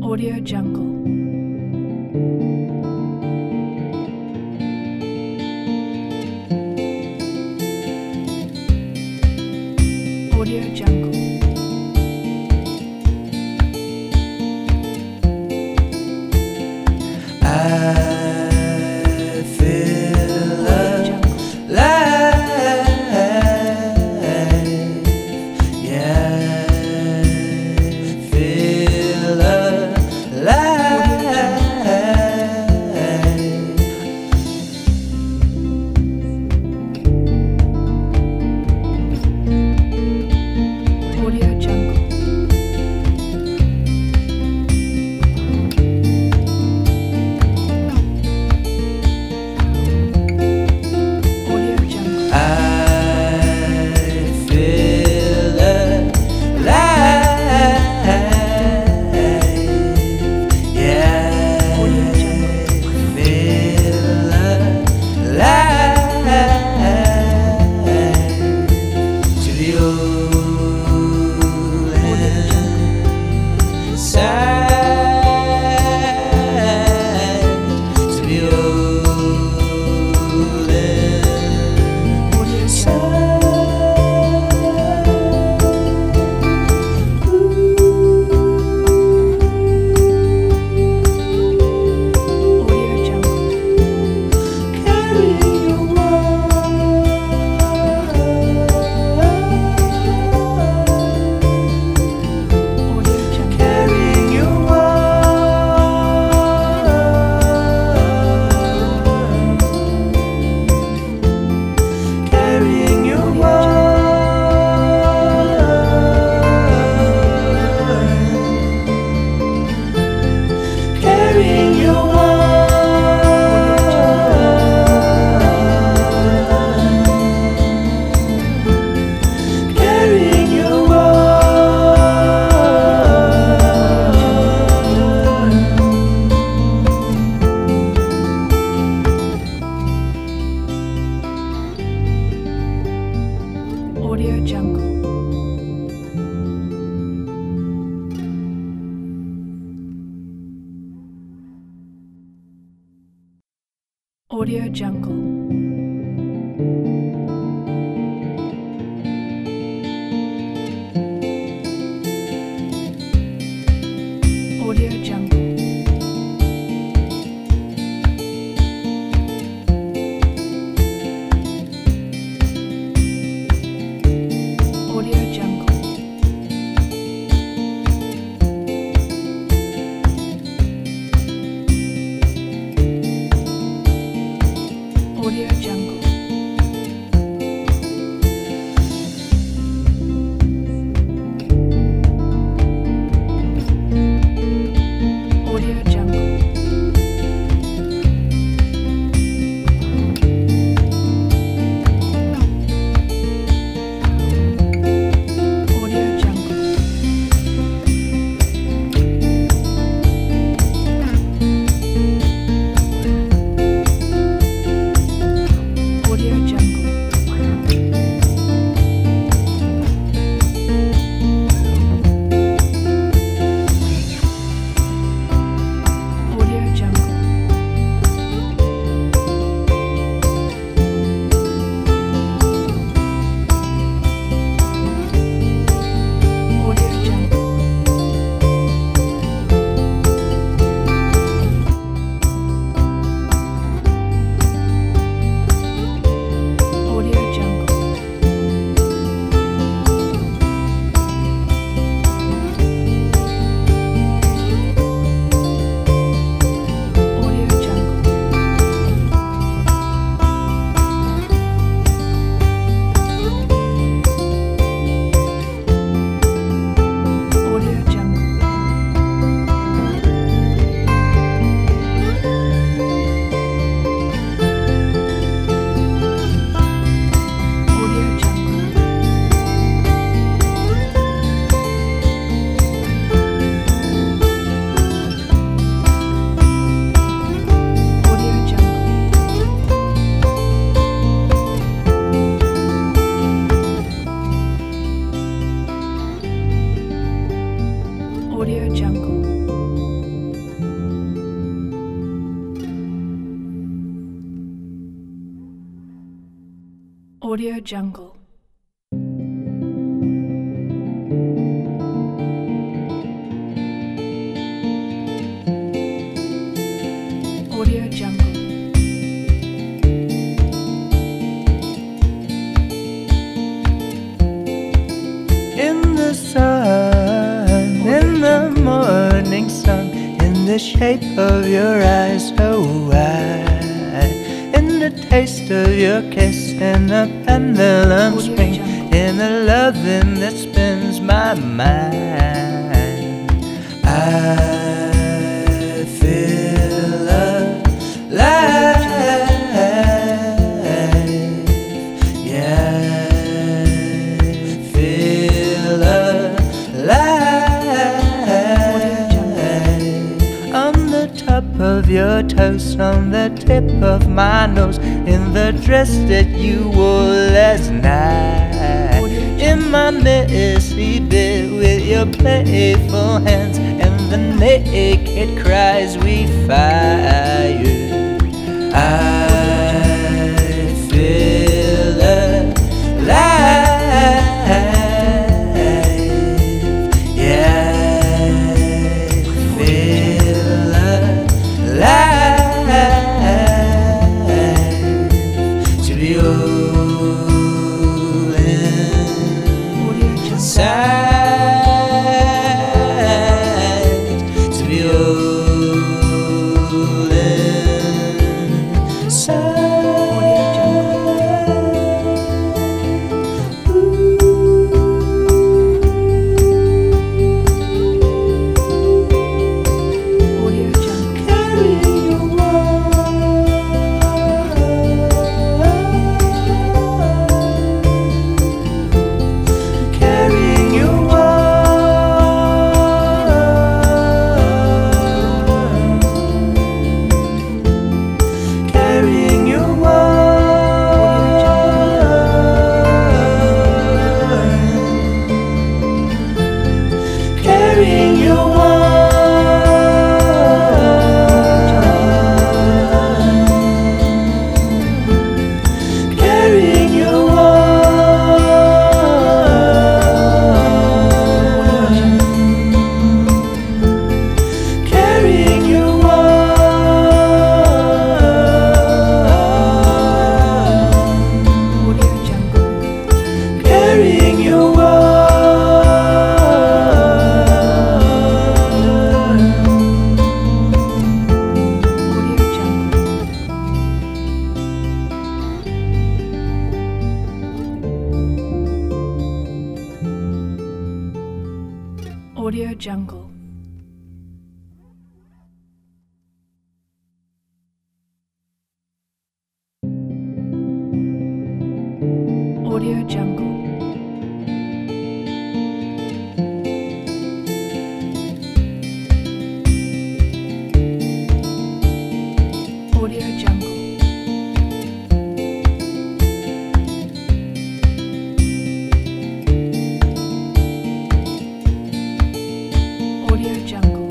Audio Jungle. Audio Jungle. I feel alive, yeah, feel alive. Audio Jungle. Audio Jungle. I feel alive, yeah, Audio Jungle. feel alive to the old side, to the old Audio Jungle. Audio Jungle. Audio Jungle. Carrying your carrying your carrying your carrying your Audio Jungle. Audio Jungle. Audio Jungle. Audio Jungle. Audio Jungle. Audio Jungle. Audio Jungle. In the sun, in the morning sun, in the shape of your eyes so wide, in the taste of your kiss, in the pendulum swing, in the loving that spins my mind. I feel alive. Of your toes, on the tip of my nose, in the dress that you wore last night, in my Mississippi with your playful hands and the naked cries we fired. I feel alive. Audio Jungle. Audio Jungle. Audio Jungle. Audio Jungle.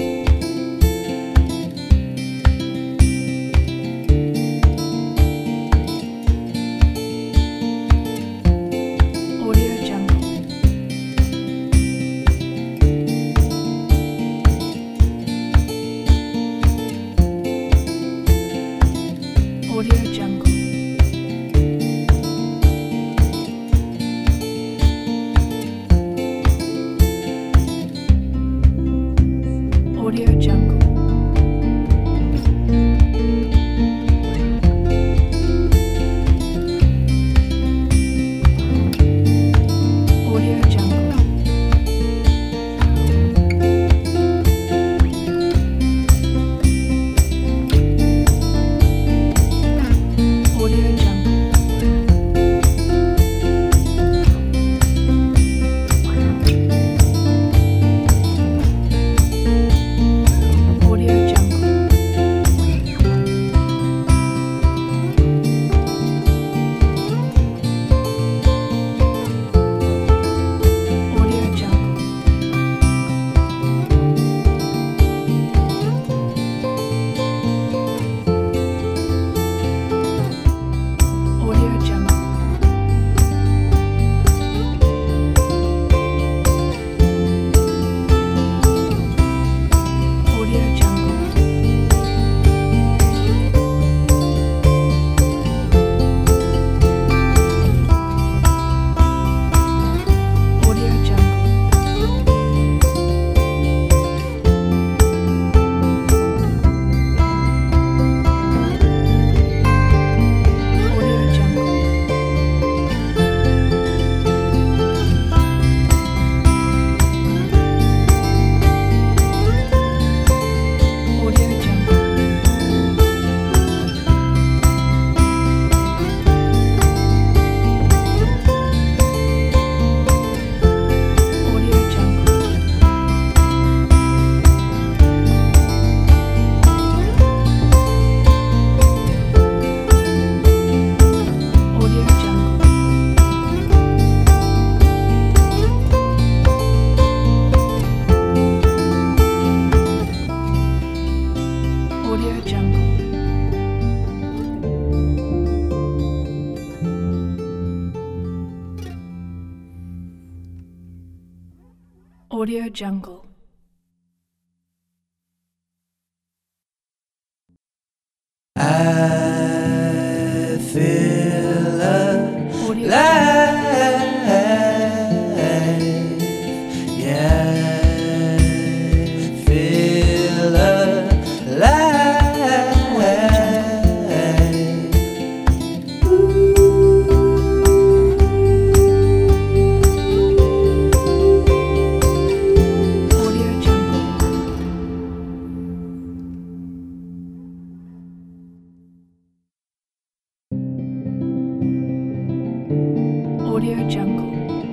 Audio Jungle. Audio Jungle. Audio Jungle. Audio Jungle. Audio Jungle. Audio Jungle. I feel Audio alive. Yeah, I feel alive. Audio Jungle. Audio Jungle.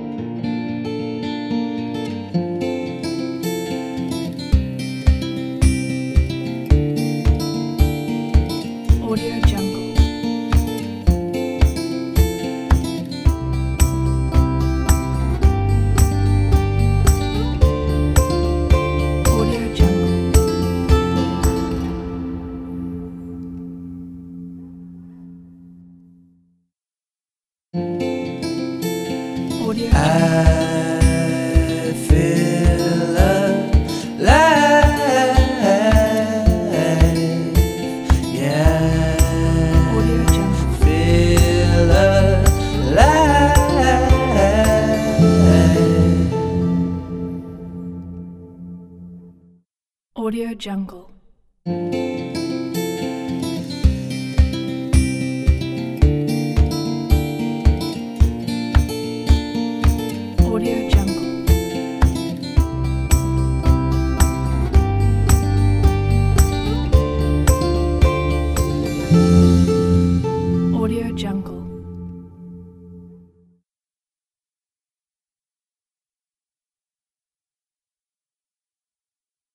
Audio Jungle. Audio Jungle. Audio Jungle. I feel alive. Yeah, Audio Jungle. feel alive. Audio Jungle.